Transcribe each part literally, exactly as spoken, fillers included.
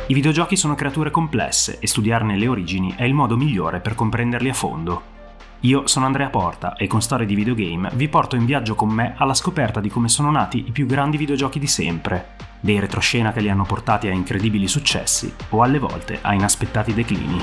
I videogiochi sono creature complesse e studiarne le origini è il modo migliore per comprenderli a fondo. Io sono Andrea Porta e con Storie di Videogame vi porto in viaggio con me alla scoperta di come sono nati i più grandi videogiochi di sempre, dei retroscena che li hanno portati a incredibili successi o alle volte a inaspettati declini.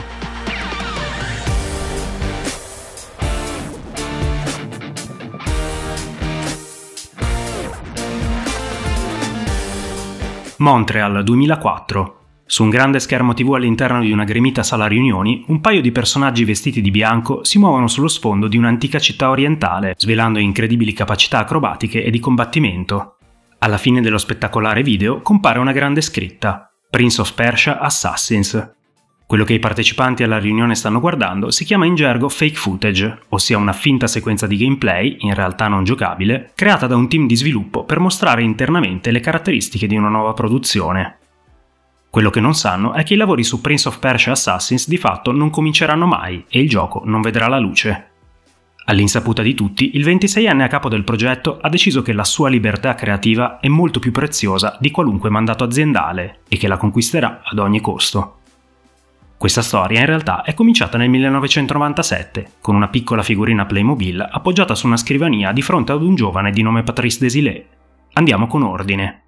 Montreal duemilaquattro. Su un grande schermo tivù all'interno di una gremita sala riunioni, un paio di personaggi vestiti di bianco si muovono sullo sfondo di un'antica città orientale, svelando incredibili capacità acrobatiche e di combattimento. Alla fine dello spettacolare video compare una grande scritta: Prince of Persia Assassins. Quello che i partecipanti alla riunione stanno guardando si chiama in gergo fake footage, ossia una finta sequenza di gameplay, in realtà non giocabile, creata da un team di sviluppo per mostrare internamente le caratteristiche di una nuova produzione. Quello che non sanno è che i lavori su Prince of Persia Assassins di fatto non cominceranno mai e il gioco non vedrà la luce. All'insaputa di tutti, il ventiseienne a capo del progetto ha deciso che la sua libertà creativa è molto più preziosa di qualunque mandato aziendale e che la conquisterà ad ogni costo. Questa storia in realtà è cominciata nel millenovecentonovantasette, con una piccola figurina Playmobil appoggiata su una scrivania di fronte ad un giovane di nome Patrice Desilets. Andiamo con ordine.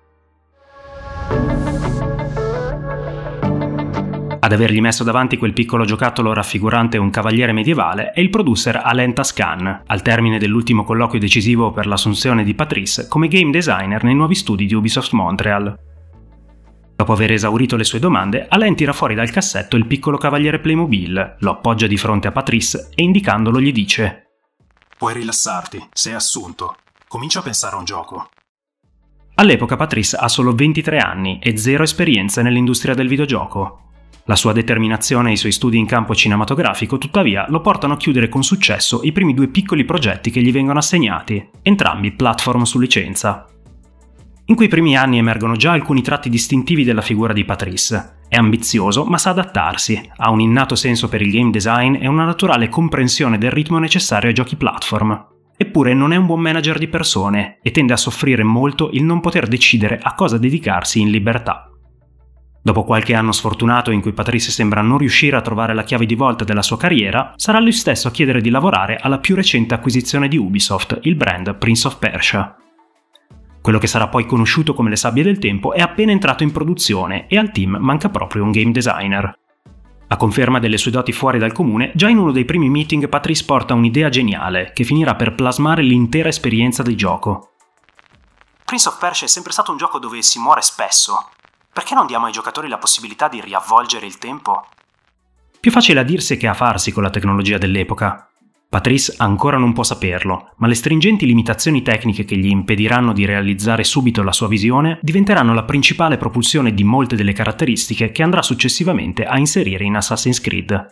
Ad avergli messo davanti quel piccolo giocattolo raffigurante un cavaliere medievale è il producer Alain Tascan, al termine dell'ultimo colloquio decisivo per l'assunzione di Patrice come game designer nei nuovi studi di Ubisoft Montreal. Dopo aver esaurito le sue domande, Alain tira fuori dal cassetto il piccolo cavaliere Playmobil, lo appoggia di fronte a Patrice e indicandolo gli dice: «Puoi rilassarti, sei assunto. Comincia a pensare a un gioco». All'epoca Patrice ha solo ventitré anni e zero esperienza nell'industria del videogioco. La sua determinazione e i suoi studi in campo cinematografico, tuttavia, lo portano a chiudere con successo i primi due piccoli progetti che gli vengono assegnati, entrambi platform su licenza. In quei primi anni emergono già alcuni tratti distintivi della figura di Patrice. È ambizioso, ma sa adattarsi, ha un innato senso per il game design e una naturale comprensione del ritmo necessario ai giochi platform. Eppure non è un buon manager di persone e tende a soffrire molto il non poter decidere a cosa dedicarsi in libertà. Dopo qualche anno sfortunato in cui Patrice sembra non riuscire a trovare la chiave di volta della sua carriera, sarà lui stesso a chiedere di lavorare alla più recente acquisizione di Ubisoft, il brand Prince of Persia. Quello che sarà poi conosciuto come le sabbie del tempo è appena entrato in produzione e al team manca proprio un game designer. A conferma delle sue doti fuori dal comune, già in uno dei primi meeting Patrice porta un'idea geniale che finirà per plasmare l'intera esperienza del gioco. Prince of Persia è sempre stato un gioco dove si muore spesso. Perché non diamo ai giocatori la possibilità di riavvolgere il tempo? Più facile a dirsi che a farsi con la tecnologia dell'epoca. Patrice ancora non può saperlo, ma le stringenti limitazioni tecniche che gli impediranno di realizzare subito la sua visione diventeranno la principale propulsione di molte delle caratteristiche che andrà successivamente a inserire in Assassin's Creed.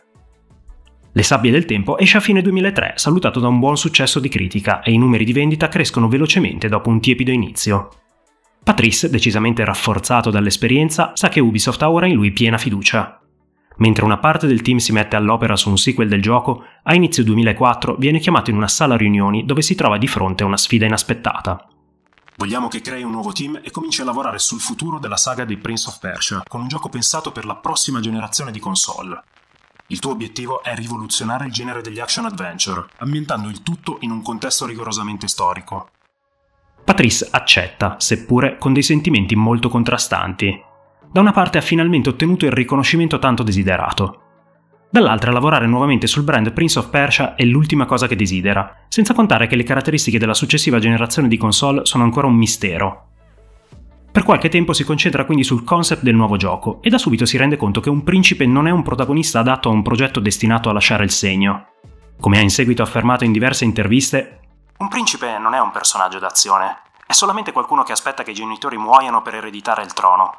Le sabbie del tempo esce a fine duemilatré, salutato da un buon successo di critica, e i numeri di vendita crescono velocemente dopo un tiepido inizio. Patrice, decisamente rafforzato dall'esperienza, sa che Ubisoft ha ora in lui piena fiducia. Mentre una parte del team si mette all'opera su un sequel del gioco, a inizio duemilaquattro viene chiamato in una sala riunioni dove si trova di fronte a una sfida inaspettata. Vogliamo che crei un nuovo team e cominci a lavorare sul futuro della saga di Prince of Persia, con un gioco pensato per la prossima generazione di console. Il tuo obiettivo è rivoluzionare il genere degli action adventure, ambientando il tutto in un contesto rigorosamente storico. Patrice accetta, seppure con dei sentimenti molto contrastanti. Da una parte ha finalmente ottenuto il riconoscimento tanto desiderato. Dall'altra lavorare nuovamente sul brand Prince of Persia è l'ultima cosa che desidera, senza contare che le caratteristiche della successiva generazione di console sono ancora un mistero. Per qualche tempo si concentra quindi sul concept del nuovo gioco e da subito si rende conto che un principe non è un protagonista adatto a un progetto destinato a lasciare il segno. Come ha in seguito affermato in diverse interviste, un principe non è un personaggio d'azione, è solamente qualcuno che aspetta che i genitori muoiano per ereditare il trono.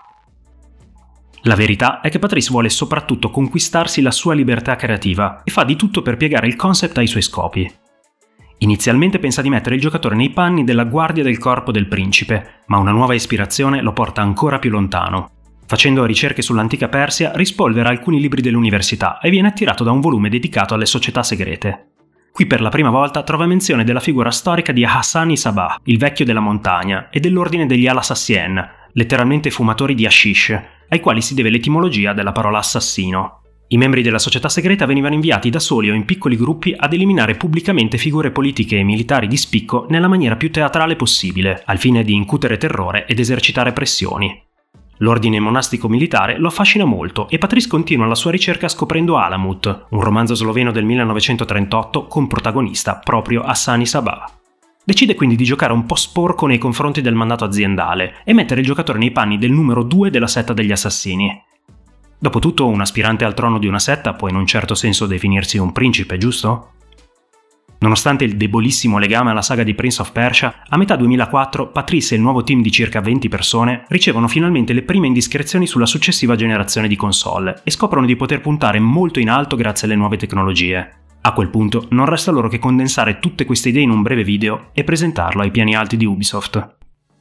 La verità è che Patrice vuole soprattutto conquistarsi la sua libertà creativa e fa di tutto per piegare il concept ai suoi scopi. Inizialmente pensa di mettere il giocatore nei panni della guardia del corpo del principe, ma una nuova ispirazione lo porta ancora più lontano. Facendo ricerche sull'antica Persia, rispolvera alcuni libri dell'università e viene attirato da un volume dedicato alle società segrete. Qui per la prima volta trova menzione della figura storica di Hassan-i-Sabah, il vecchio della montagna, e dell'ordine degli Al-Assassien, letteralmente fumatori di hashish, ai quali si deve l'etimologia della parola assassino. I membri della società segreta venivano inviati da soli o in piccoli gruppi ad eliminare pubblicamente figure politiche e militari di spicco nella maniera più teatrale possibile, al fine di incutere terrore ed esercitare pressioni. L'ordine monastico militare lo affascina molto e Patrice continua la sua ricerca scoprendo Alamut, un romanzo sloveno del millenovecentotrentotto con protagonista proprio Hassan Sabah. Decide quindi di giocare un po' sporco nei confronti del mandato aziendale e mettere il giocatore nei panni del numero due della setta degli assassini. Dopotutto, un aspirante al trono di una setta può in un certo senso definirsi un principe, giusto? Nonostante il debolissimo legame alla saga di Prince of Persia, a metà duemilaquattro Patrice e il nuovo team di circa venti persone ricevono finalmente le prime indiscrezioni sulla successiva generazione di console e scoprono di poter puntare molto in alto grazie alle nuove tecnologie. A quel punto non resta loro che condensare tutte queste idee in un breve video e presentarlo ai piani alti di Ubisoft.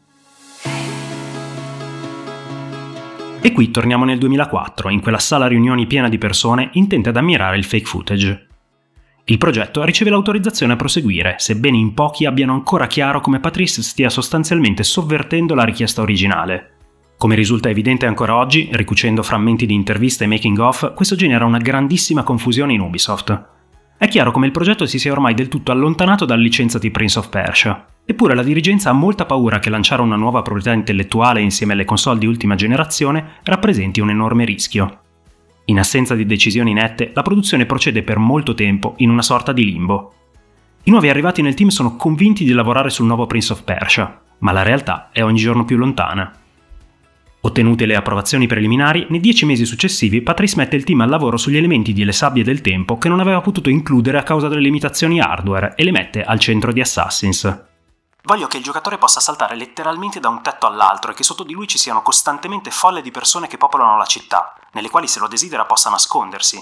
E qui torniamo nel duemilaquattro, in quella sala riunioni piena di persone intente ad ammirare il fake footage. Il progetto riceve l'autorizzazione a proseguire, sebbene in pochi abbiano ancora chiaro come Patrice stia sostanzialmente sovvertendo la richiesta originale. Come risulta evidente ancora oggi, ricucendo frammenti di interviste e making of, questo genera una grandissima confusione in Ubisoft. È chiaro come il progetto si sia ormai del tutto allontanato dalla licenza di Prince of Persia. Eppure la dirigenza ha molta paura che lanciare una nuova proprietà intellettuale insieme alle console di ultima generazione rappresenti un enorme rischio. In assenza di decisioni nette, la produzione procede per molto tempo in una sorta di limbo. I nuovi arrivati nel team sono convinti di lavorare sul nuovo Prince of Persia, ma la realtà è ogni giorno più lontana. Ottenute le approvazioni preliminari, nei dieci mesi successivi Patrice mette il team al lavoro sugli elementi delle sabbie del tempo che non aveva potuto includere a causa delle limitazioni hardware e le mette al centro di Assassins. Voglio che il giocatore possa saltare letteralmente da un tetto all'altro e che sotto di lui ci siano costantemente folle di persone che popolano la città, nelle quali se lo desidera possa nascondersi.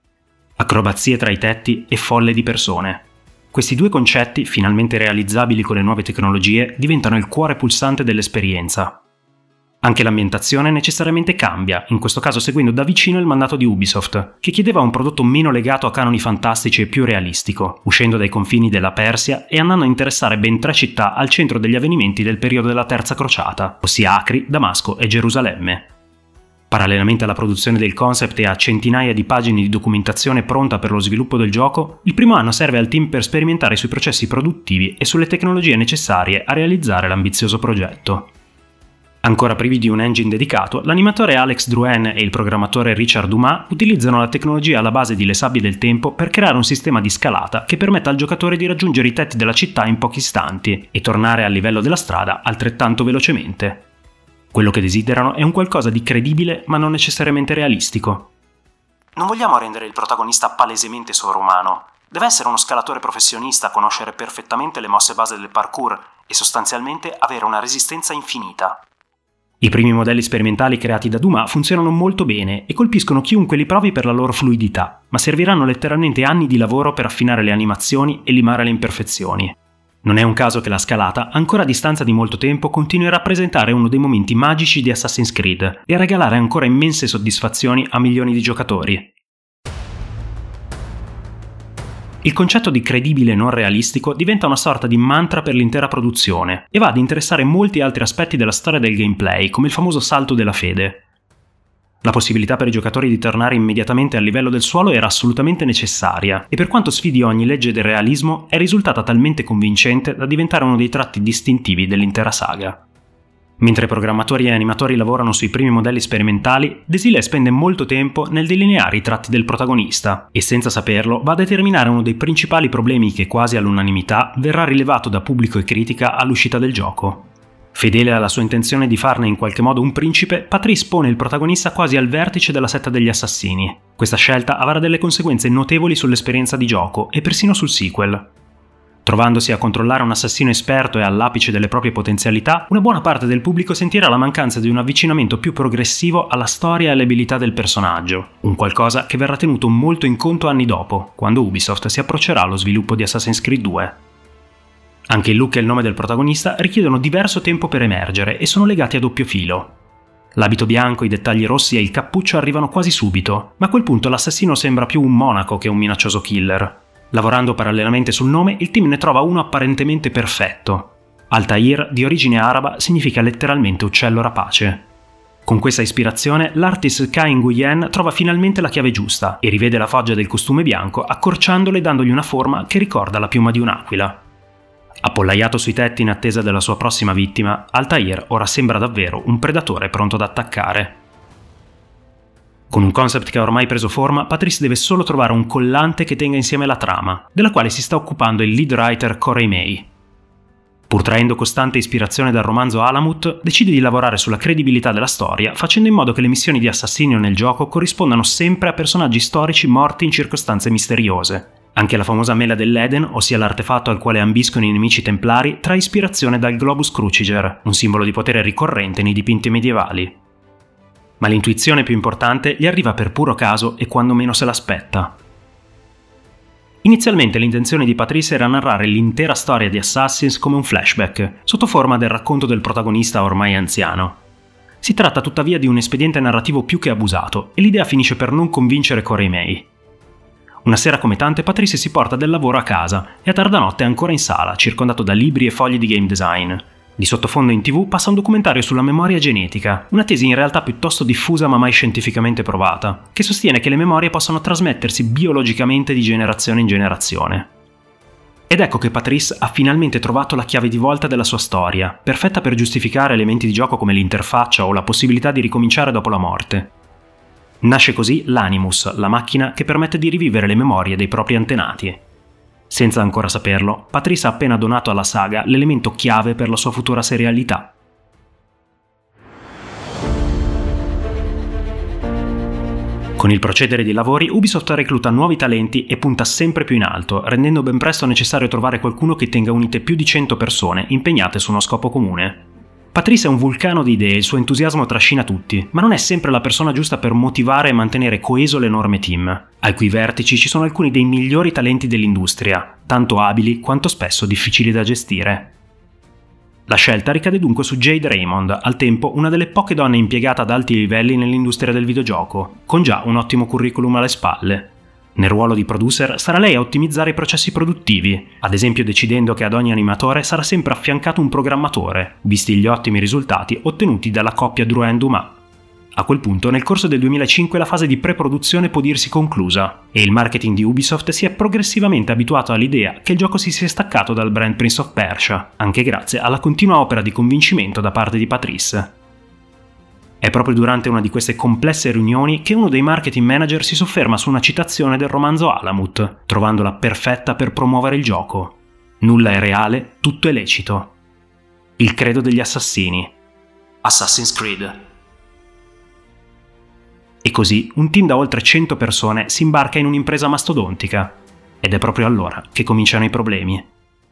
Acrobazie tra i tetti e folle di persone. Questi due concetti, finalmente realizzabili con le nuove tecnologie, diventano il cuore pulsante dell'esperienza. Anche l'ambientazione necessariamente cambia, in questo caso seguendo da vicino il mandato di Ubisoft, che chiedeva un prodotto meno legato a canoni fantastici e più realistico, uscendo dai confini della Persia e andando a interessare ben tre città al centro degli avvenimenti del periodo della Terza Crociata, ossia Acri, Damasco e Gerusalemme. Parallelamente alla produzione del concept e a centinaia di pagine di documentazione pronta per lo sviluppo del gioco, il primo anno serve al team per sperimentare sui processi produttivi e sulle tecnologie necessarie a realizzare l'ambizioso progetto. Ancora privi di un engine dedicato, l'animatore Alex Drouin e il programmatore Richard Dumas utilizzano la tecnologia alla base di Le Sabbie del Tempo per creare un sistema di scalata che permetta al giocatore di raggiungere i tetti della città in pochi istanti e tornare al livello della strada altrettanto velocemente. Quello che desiderano è un qualcosa di credibile ma non necessariamente realistico. Non vogliamo rendere il protagonista palesemente sovrumano. Deve essere uno scalatore professionista, conoscere perfettamente le mosse base del parkour e sostanzialmente avere una resistenza infinita. I primi modelli sperimentali creati da Dumas funzionano molto bene e colpiscono chiunque li provi per la loro fluidità, ma serviranno letteralmente anni di lavoro per affinare le animazioni e limare le imperfezioni. Non è un caso che la scalata, ancora a distanza di molto tempo, continui a rappresentare uno dei momenti magici di Assassin's Creed e a regalare ancora immense soddisfazioni a milioni di giocatori. Il concetto di credibile non realistico diventa una sorta di mantra per l'intera produzione e va ad interessare molti altri aspetti della storia del gameplay, come il famoso salto della fede. La possibilità per i giocatori di tornare immediatamente al livello del suolo era assolutamente necessaria e per quanto sfidi ogni legge del realismo è risultata talmente convincente da diventare uno dei tratti distintivi dell'intera saga. Mentre programmatori e animatori lavorano sui primi modelli sperimentali, Desilets spende molto tempo nel delineare i tratti del protagonista e senza saperlo va a determinare uno dei principali problemi che quasi all'unanimità verrà rilevato da pubblico e critica all'uscita del gioco. Fedele alla sua intenzione di farne in qualche modo un principe, Patrice pone il protagonista quasi al vertice della setta degli assassini. Questa scelta avrà delle conseguenze notevoli sull'esperienza di gioco e persino sul sequel. Trovandosi a controllare un assassino esperto e all'apice delle proprie potenzialità, una buona parte del pubblico sentirà la mancanza di un avvicinamento più progressivo alla storia e alle abilità del personaggio, un qualcosa che verrà tenuto molto in conto anni dopo, quando Ubisoft si approccerà allo sviluppo di Assassin's Creed due. Anche il look e il nome del protagonista richiedono diverso tempo per emergere e sono legati a doppio filo. L'abito bianco, i dettagli rossi e il cappuccio arrivano quasi subito, ma a quel punto l'assassino sembra più un monaco che un minaccioso killer. Lavorando parallelamente sul nome, il team ne trova uno apparentemente perfetto. Altair, di origine araba, significa letteralmente uccello rapace. Con questa ispirazione, l'artist Kai Nguyen trova finalmente la chiave giusta e rivede la foggia del costume bianco accorciandolo e dandogli una forma che ricorda la piuma di un'aquila. Appollaiato sui tetti in attesa della sua prossima vittima, Altair ora sembra davvero un predatore pronto ad attaccare. Con un concept che ha ormai preso forma, Patrice deve solo trovare un collante che tenga insieme la trama, della quale si sta occupando il lead writer Corey May. Pur traendo costante ispirazione dal romanzo Alamut, decide di lavorare sulla credibilità della storia, facendo in modo che le missioni di assassinio nel gioco corrispondano sempre a personaggi storici morti in circostanze misteriose. Anche la famosa mela dell'Eden, ossia l'artefatto al quale ambiscono i nemici templari, trae ispirazione dal Globus Cruciger, un simbolo di potere ricorrente nei dipinti medievali. Ma l'intuizione più importante gli arriva per puro caso e quando meno se l'aspetta. Inizialmente l'intenzione di Patrice era narrare l'intera storia di Assassins come un flashback, sotto forma del racconto del protagonista ormai anziano. Si tratta tuttavia di un espediente narrativo più che abusato e l'idea finisce per non convincere Corey May. Una sera come tante Patrice si porta del lavoro a casa e a tarda notte è ancora in sala, circondato da libri e fogli di game design. Di sottofondo in tv passa un documentario sulla memoria genetica, una tesi in realtà piuttosto diffusa ma mai scientificamente provata, che sostiene che le memorie possono trasmettersi biologicamente di generazione in generazione. Ed ecco che Patrice ha finalmente trovato la chiave di volta della sua storia, perfetta per giustificare elementi di gioco come l'interfaccia o la possibilità di ricominciare dopo la morte. Nasce così l'Animus, la macchina che permette di rivivere le memorie dei propri antenati. Senza ancora saperlo, Patrice ha appena donato alla saga l'elemento chiave per la sua futura serialità. Con il procedere dei lavori, Ubisoft recluta nuovi talenti e punta sempre più in alto, rendendo ben presto necessario trovare qualcuno che tenga unite più di cento persone impegnate su uno scopo comune. Patrice è un vulcano di idee, il suo entusiasmo trascina tutti, ma non è sempre la persona giusta per motivare e mantenere coeso l'enorme team. Ai cui vertici ci sono alcuni dei migliori talenti dell'industria, tanto abili quanto spesso difficili da gestire. La scelta ricade dunque su Jade Raymond, al tempo una delle poche donne impiegate ad alti livelli nell'industria del videogioco, con già un ottimo curriculum alle spalle. Nel ruolo di producer sarà lei a ottimizzare i processi produttivi, ad esempio decidendo che ad ogni animatore sarà sempre affiancato un programmatore, visti gli ottimi risultati ottenuti dalla coppia Drouin-Dumas. A quel punto, nel corso del duemilacinque la fase di pre-produzione può dirsi conclusa, e il marketing di Ubisoft si è progressivamente abituato all'idea che il gioco si sia staccato dal brand Prince of Persia, anche grazie alla continua opera di convincimento da parte di Patrice. È proprio durante una di queste complesse riunioni che uno dei marketing manager si sofferma su una citazione del romanzo Alamut, trovandola perfetta per promuovere il gioco. Nulla è reale, tutto è lecito. Il credo degli assassini. Assassin's Creed. E così un team da oltre cento persone si imbarca in un'impresa mastodontica. Ed è proprio allora che cominciano i problemi.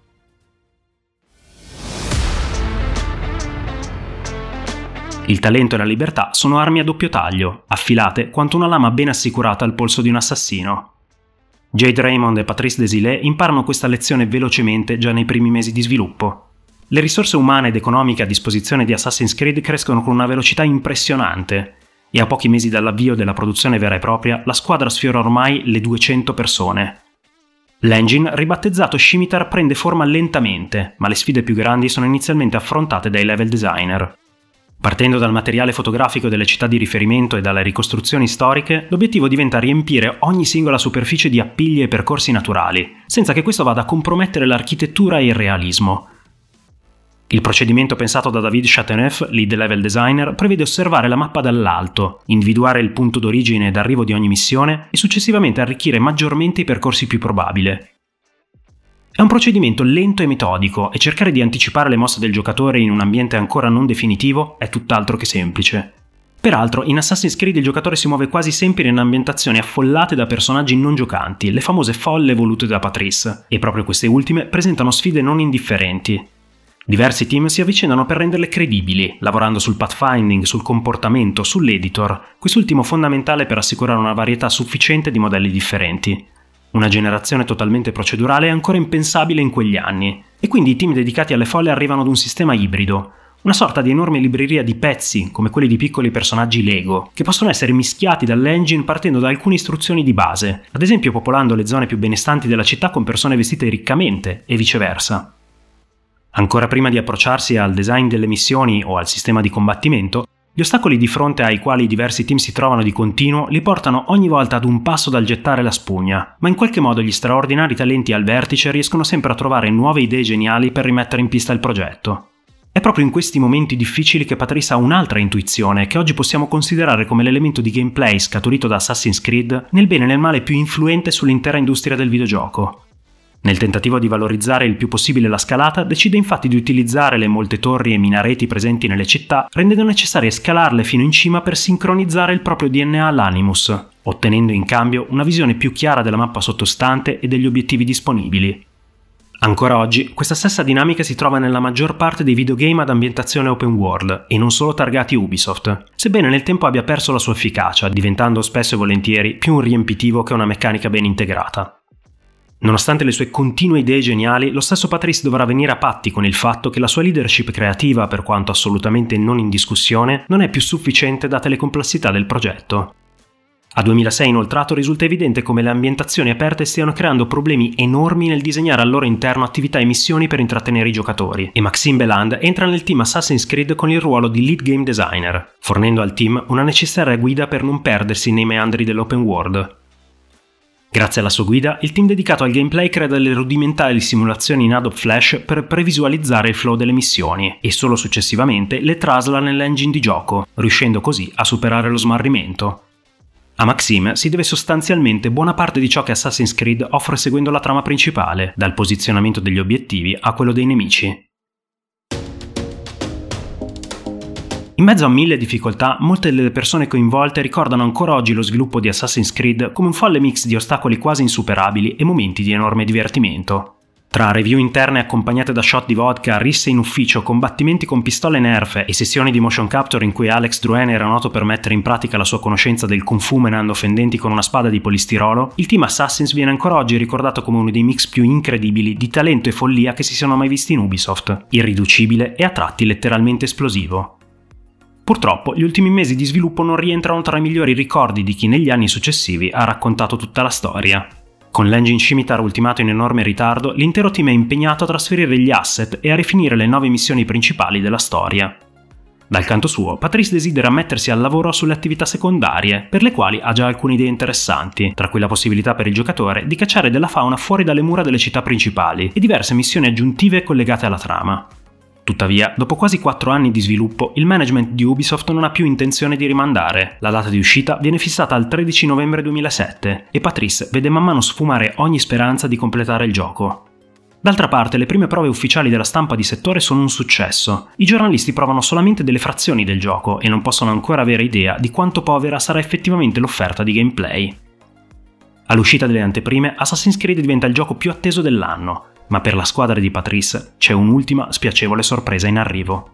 Il talento e la libertà sono armi a doppio taglio, affilate quanto una lama ben assicurata al polso di un assassino. Jade Raymond e Patrice Desilets imparano questa lezione velocemente già nei primi mesi di sviluppo. Le risorse umane ed economiche a disposizione di Assassin's Creed crescono con una velocità impressionante, e a pochi mesi dall'avvio della produzione vera e propria, la squadra sfiora ormai le duecento persone. L'engine, ribattezzato Scimitar, prende forma lentamente, ma le sfide più grandi sono inizialmente affrontate dai level designer. Partendo dal materiale fotografico delle città di riferimento e dalle ricostruzioni storiche, l'obiettivo diventa riempire ogni singola superficie di appigli e percorsi naturali, senza che questo vada a compromettere l'architettura e il realismo. Il procedimento pensato da David Chateauneuf, lead level designer, prevede osservare la mappa dall'alto, individuare il punto d'origine e d'arrivo di ogni missione e successivamente arricchire maggiormente i percorsi più probabili. È un procedimento lento e metodico e cercare di anticipare le mosse del giocatore in un ambiente ancora non definitivo è tutt'altro che semplice. Peraltro, in Assassin's Creed il giocatore si muove quasi sempre in ambientazioni affollate da personaggi non giocanti, le famose folle volute da Patrice, e proprio queste ultime presentano sfide non indifferenti. Diversi team si avvicinano per renderle credibili, lavorando sul pathfinding, sul comportamento, sull'editor, quest'ultimo fondamentale per assicurare una varietà sufficiente di modelli differenti. Una generazione totalmente procedurale è ancora impensabile in quegli anni, e quindi i team dedicati alle folle arrivano ad un sistema ibrido, una sorta di enorme libreria di pezzi, come quelli di piccoli personaggi Lego, che possono essere mischiati dall'engine partendo da alcune istruzioni di base, ad esempio popolando le zone più benestanti della città con persone vestite riccamente, e viceversa. Ancora prima di approcciarsi al design delle missioni o al sistema di combattimento, Gli ostacoli di fronte ai quali i diversi team si trovano di continuo li portano ogni volta ad un passo dal gettare la spugna, ma in qualche modo gli straordinari talenti al vertice riescono sempre a trovare nuove idee geniali per rimettere in pista il progetto. È proprio in questi momenti difficili che Patrice ha un'altra intuizione che oggi possiamo considerare come l'elemento di gameplay scaturito da Assassin's Creed nel bene e nel male più influente sull'intera industria del videogioco. Nel tentativo di valorizzare il più possibile la scalata, decide infatti di utilizzare le molte torri e minareti presenti nelle città, rendendo necessarie scalarle fino in cima per sincronizzare il proprio D N A all'Animus, ottenendo in cambio una visione più chiara della mappa sottostante e degli obiettivi disponibili. Ancora oggi, questa stessa dinamica si trova nella maggior parte dei videogame ad ambientazione open world, e non solo targati Ubisoft, sebbene nel tempo abbia perso la sua efficacia, diventando spesso e volentieri più un riempitivo che una meccanica ben integrata. Nonostante le sue continue idee geniali, lo stesso Patrice dovrà venire a patti con il fatto che la sua leadership creativa, per quanto assolutamente non in discussione, non è più sufficiente date le complessità del progetto. A duemilasei inoltrato risulta evidente come le ambientazioni aperte stiano creando problemi enormi nel disegnare al loro interno attività e missioni per intrattenere i giocatori, e Maxime Belland entra nel team Assassin's Creed con il ruolo di lead game designer, fornendo al team una necessaria guida per non perdersi nei meandri dell'open world. Grazie alla sua guida, il team dedicato al gameplay crea delle rudimentali simulazioni in Adobe Flash per previsualizzare il flow delle missioni, e solo successivamente le trasla nell'engine di gioco, riuscendo così a superare lo smarrimento. A Maxime si deve sostanzialmente buona parte di ciò che Assassin's Creed offre seguendo la trama principale, dal posizionamento degli obiettivi a quello dei nemici. In mezzo a mille difficoltà, molte delle persone coinvolte ricordano ancora oggi lo sviluppo di Assassin's Creed come un folle mix di ostacoli quasi insuperabili e momenti di enorme divertimento. Tra review interne accompagnate da shot di vodka, risse in ufficio, combattimenti con pistole nerfe e sessioni di motion capture in cui Alex Drouin era noto per mettere in pratica la sua conoscenza del kung fu menando offendenti con una spada di polistirolo, il team Assassins viene ancora oggi ricordato come uno dei mix più incredibili di talento e follia che si siano mai visti in Ubisoft, irriducibile e a tratti letteralmente esplosivo. Purtroppo, gli ultimi mesi di sviluppo non rientrano tra i migliori ricordi di chi negli anni successivi ha raccontato tutta la storia. Con l'engine Scimitar ultimato in enorme ritardo, l'intero team è impegnato a trasferire gli asset e a rifinire le nove missioni principali della storia. Dal canto suo, Patrice desidera mettersi al lavoro sulle attività secondarie, per le quali ha già alcune idee interessanti, tra cui la possibilità per il giocatore di cacciare della fauna fuori dalle mura delle città principali e diverse missioni aggiuntive collegate alla trama. Tuttavia, dopo quasi quattro anni di sviluppo, il management di Ubisoft non ha più intenzione di rimandare. La data di uscita viene fissata al tredici novembre duemilasette e Patrice vede man mano sfumare ogni speranza di completare il gioco. D'altra parte, le prime prove ufficiali della stampa di settore sono un successo. I giornalisti provano solamente delle frazioni del gioco e non possono ancora avere idea di quanto povera sarà effettivamente l'offerta di gameplay. All'uscita delle anteprime, Assassin's Creed diventa il gioco più atteso dell'anno, ma per la squadra di Patrice c'è un'ultima spiacevole sorpresa in arrivo.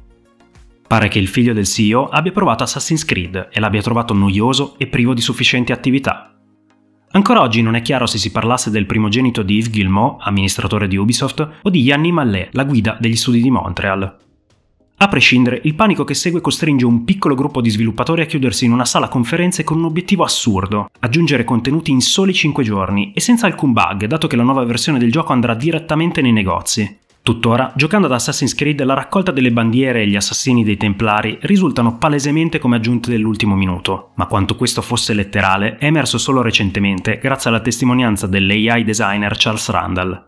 Pare che il figlio del C E O abbia provato Assassin's Creed e l'abbia trovato noioso e privo di sufficienti attività. Ancora oggi non è chiaro se si parlasse del primogenito di Yves Guillemot, amministratore di Ubisoft, o di Yannick Mallet, la guida degli studi di Montreal. A prescindere, il panico che segue costringe un piccolo gruppo di sviluppatori a chiudersi in una sala conferenze con un obiettivo assurdo: aggiungere contenuti in soli cinque giorni e senza alcun bug, dato che la nuova versione del gioco andrà direttamente nei negozi. Tuttora, giocando ad Assassin's Creed, la raccolta delle bandiere e gli assassini dei Templari risultano palesemente come aggiunte dell'ultimo minuto, ma quanto questo fosse letterale è emerso solo recentemente grazie alla testimonianza dell'A I designer Charles Randall.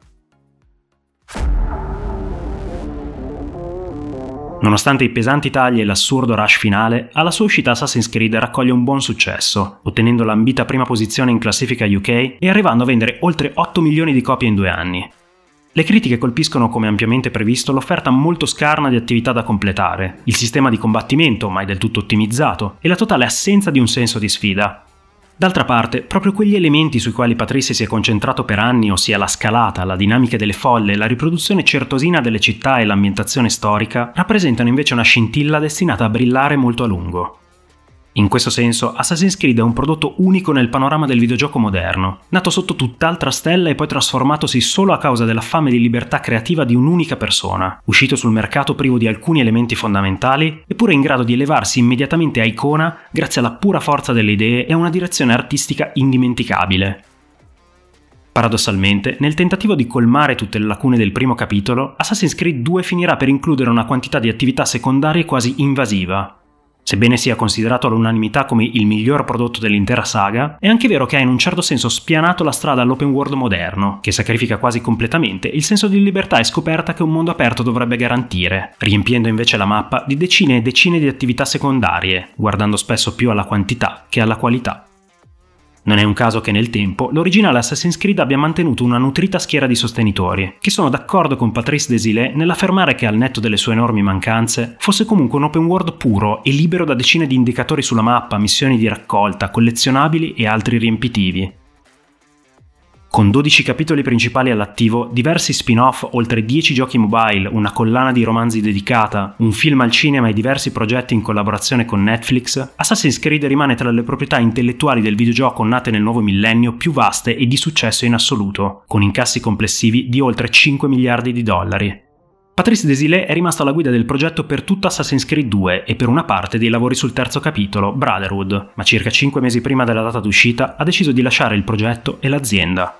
Nonostante i pesanti tagli e l'assurdo rush finale, alla sua uscita Assassin's Creed raccoglie un buon successo, ottenendo l'ambita prima posizione in classifica U K e arrivando a vendere oltre otto milioni di copie in due anni. Le critiche colpiscono come ampiamente previsto l'offerta molto scarna di attività da completare, il sistema di combattimento mai del tutto ottimizzato e la totale assenza di un senso di sfida. D'altra parte, proprio quegli elementi sui quali Patrice si è concentrato per anni, ossia la scalata, la dinamica delle folle, la riproduzione certosina delle città e l'ambientazione storica, rappresentano invece una scintilla destinata a brillare molto a lungo. In questo senso, Assassin's Creed è un prodotto unico nel panorama del videogioco moderno, nato sotto tutt'altra stella e poi trasformatosi solo a causa della fame di libertà creativa di un'unica persona, uscito sul mercato privo di alcuni elementi fondamentali, eppure in grado di elevarsi immediatamente a icona grazie alla pura forza delle idee e a una direzione artistica indimenticabile. Paradossalmente, nel tentativo di colmare tutte le lacune del primo capitolo, Assassin's Creed due finirà per includere una quantità di attività secondarie quasi invasiva. Sebbene sia considerato all'unanimità come il miglior prodotto dell'intera saga, è anche vero che ha in un certo senso spianato la strada all'open world moderno, che sacrifica quasi completamente il senso di libertà e scoperta che un mondo aperto dovrebbe garantire, riempiendo invece la mappa di decine e decine di attività secondarie, guardando spesso più alla quantità che alla qualità. Non è un caso che nel tempo l'originale Assassin's Creed abbia mantenuto una nutrita schiera di sostenitori, che sono d'accordo con Patrice Desilets nell'affermare che al netto delle sue enormi mancanze, fosse comunque un open world puro e libero da decine di indicatori sulla mappa, missioni di raccolta, collezionabili e altri riempitivi. Con dodici capitoli principali all'attivo, diversi spin-off, oltre dieci giochi mobile, una collana di romanzi dedicata, un film al cinema e diversi progetti in collaborazione con Netflix, Assassin's Creed rimane tra le proprietà intellettuali del videogioco nate nel nuovo millennio più vaste e di successo in assoluto, con incassi complessivi di oltre cinque miliardi di dollari. Patrice Desilets è rimasto alla guida del progetto per tutto Assassin's Creed due e per una parte dei lavori sul terzo capitolo, Brotherhood, ma circa cinque mesi prima della data d'uscita ha deciso di lasciare il progetto e l'azienda.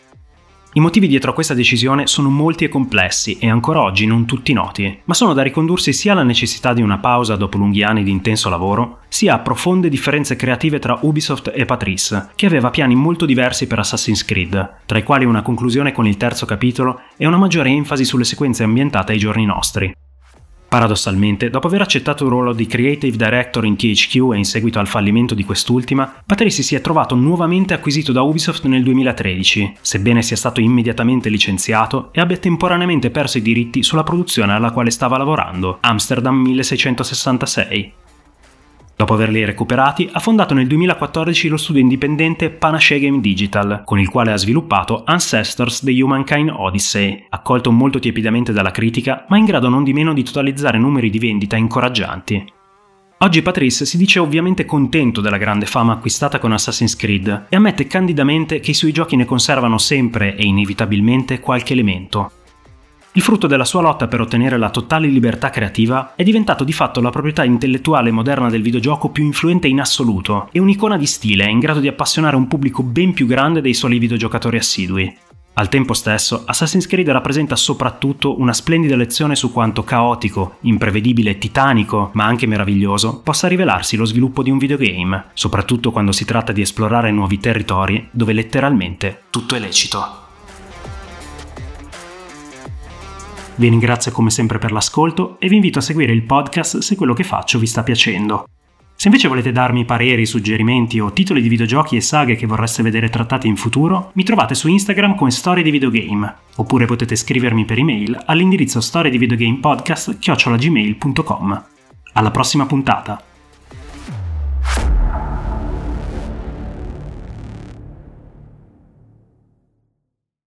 I motivi dietro a questa decisione sono molti e complessi e ancora oggi non tutti noti, ma sono da ricondursi sia alla necessità di una pausa dopo lunghi anni di intenso lavoro, sia a profonde differenze creative tra Ubisoft e Patrice, che aveva piani molto diversi per Assassin's Creed, tra i quali una conclusione con il terzo capitolo e una maggiore enfasi sulle sequenze ambientate ai giorni nostri. Paradossalmente, dopo aver accettato il ruolo di Creative Director in T H Q e in seguito al fallimento di quest'ultima, Patrice si è trovato nuovamente acquisito da Ubisoft nel duemilatredici, sebbene sia stato immediatamente licenziato e abbia temporaneamente perso i diritti sulla produzione alla quale stava lavorando, Amsterdam milleseicentosessantasei. Dopo averli recuperati, ha fondato nel duemilaquattordici lo studio indipendente Panache Game Digital, con il quale ha sviluppato Ancestors: The Humankind Odyssey, accolto molto tiepidamente dalla critica, ma in grado non di meno di totalizzare numeri di vendita incoraggianti. Oggi Patrice si dice ovviamente contento della grande fama acquistata con Assassin's Creed e ammette candidamente che i suoi giochi ne conservano sempre e inevitabilmente qualche elemento. Il frutto della sua lotta per ottenere la totale libertà creativa è diventato di fatto la proprietà intellettuale moderna del videogioco più influente in assoluto e un'icona di stile in grado di appassionare un pubblico ben più grande dei soli videogiocatori assidui. Al tempo stesso, Assassin's Creed rappresenta soprattutto una splendida lezione su quanto caotico, imprevedibile e titanico, ma anche meraviglioso, possa rivelarsi lo sviluppo di un videogame, soprattutto quando si tratta di esplorare nuovi territori dove letteralmente tutto è lecito. Vi ringrazio come sempre per l'ascolto e vi invito a seguire il podcast se quello che faccio vi sta piacendo. Se invece volete darmi pareri, suggerimenti o titoli di videogiochi e saghe che vorreste vedere trattati in futuro, mi trovate su Instagram come Storie di Videogame, oppure potete scrivermi per email all'indirizzo storiedivideogamepodcast chiocciola gmail punto com. Alla prossima puntata!